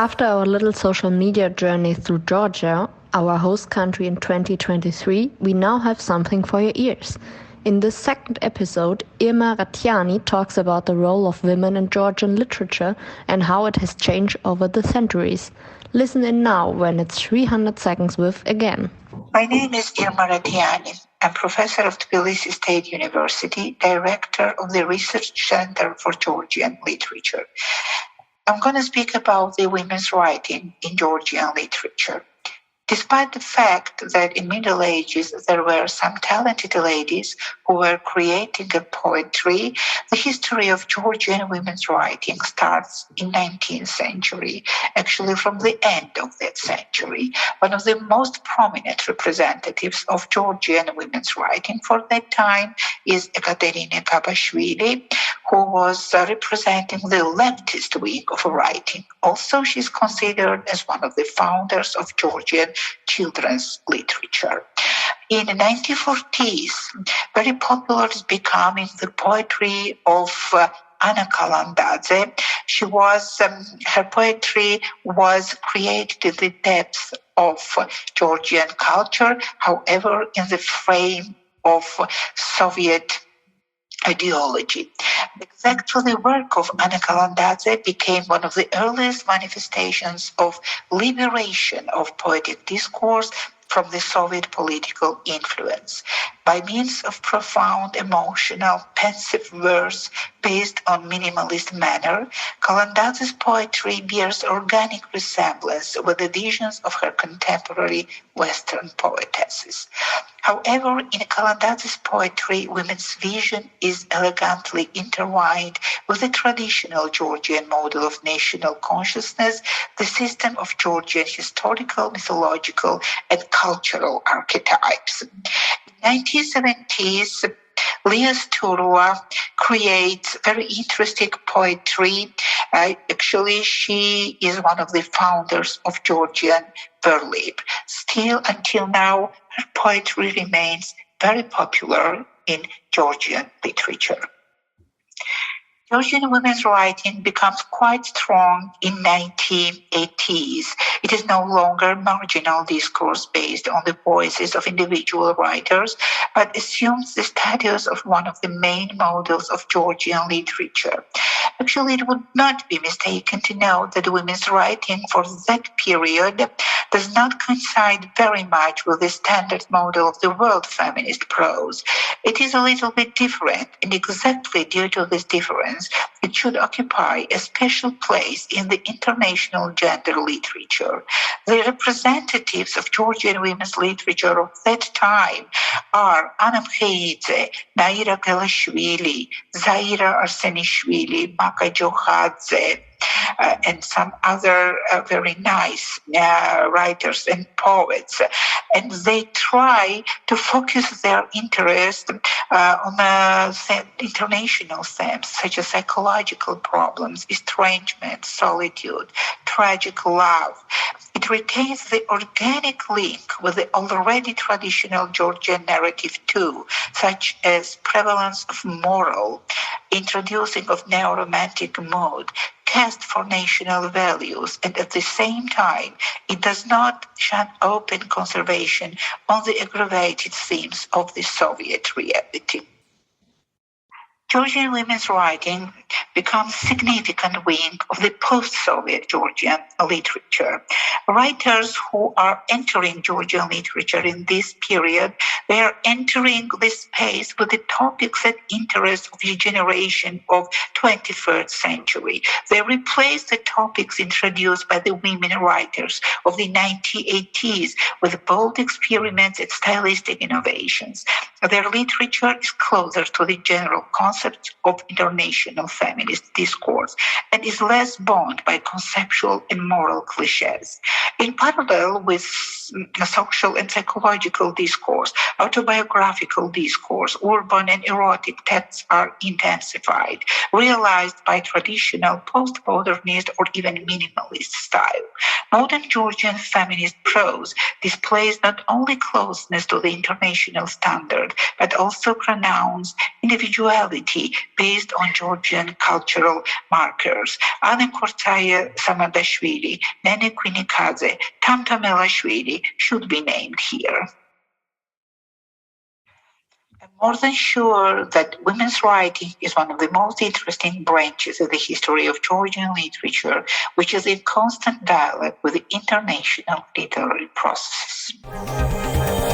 After our little social media journey through Georgia, our host country in 2023, we now have something for your ears. In this second episode, Irma Ratiani talks about the role of women in Georgian literature and how it has changed over the centuries. Listen in now when it's 300 seconds with again. My name is Irma Ratiani. I'm professor of Tbilisi State University, director of the Research Center for Georgian Literature. I'm going to speak about the women's writing in Georgian literature. Despite the fact that in Middle Ages there were some talented ladies who were creating a poetry, the history of Georgian women's writing starts in 19th century, actually from the end of that century. One of the most prominent representatives of Georgian women's writing for that time is Ekaterina Kabashvili, who was representing the leftist wing of writing. Also, she's considered as one of the founders of Georgian children's literature. In the 1940s, very popular is becoming the poetry of Anna Kalandadze. Her poetry was created in the depths of Georgian culture, however, in the frame of Soviet ideology. Exactly, the work of Anna Kalandadze became one of the earliest manifestations of liberation of poetic discourse from the Soviet political influence. By means of profound, emotional, pensive verse based on minimalist manner, Kalandadze's poetry bears organic resemblance with the visions of her contemporary Western poetesses. However, in Kalandadze's poetry, women's vision is elegantly intertwined with the traditional Georgian model of national consciousness, the system of Georgian historical, mythological, and cultural archetypes. In 1970s, Leah Sturua creates very interesting poetry. Actually, she is one of the founders of Georgian burlap. Still, until now, her poetry remains very popular in Georgian literature. Georgian women's writing becomes quite strong in 1980s. It is no longer marginal discourse based on the voices of individual writers, but assumes the status of one of the main models of Georgian literature. Actually, it would not be mistaken to note that women's writing for that period does not coincide very much with the standard model of the world feminist prose. It is a little bit different, and exactly due to this difference, it should occupy a special place in the international gender literature. The representatives of Georgian women's literature of that time are Anna Mkheidze, Naira Gelashvili, Zaira Arsenishvili, Maka Johadze, and some other very nice writers and poets. And they try to focus their interest on international themes such as psychological problems, estrangement, solitude, tragic love. It retains the organic link with the already traditional Georgian narrative too, such as prevalence of moral, introducing of neo-romantic mood, cast for national values, and at the same time, it does not shun open conservation on the aggravated themes of the Soviet reality. Georgian women's writing becomes a significant wing of the post-Soviet Georgian literature. Writers who are entering Georgian literature in this period, they are entering this space with the topics and interests of the generation of 21st century. They replace the topics introduced by the women writers of the 1980s with bold experiments and stylistic innovations. Their literature is closer to the general concept of international feminist discourse and is less bound by conceptual and moral cliches. In parallel with social and psychological discourse, autobiographical discourse, urban and erotic texts are intensified, realized by traditional post-modernist or even minimalist style. Modern Georgian feminist prose displays not only closeness to the international standard, but also pronounced individuality based on Georgian cultural markers. Anna Kortaya Samadashvili, Nene Kwinikadze, Tamta Melashvili should be named here. I'm more than sure that women's writing is one of the most interesting branches of the history of Georgian literature, which is in constant dialogue with the international literary process.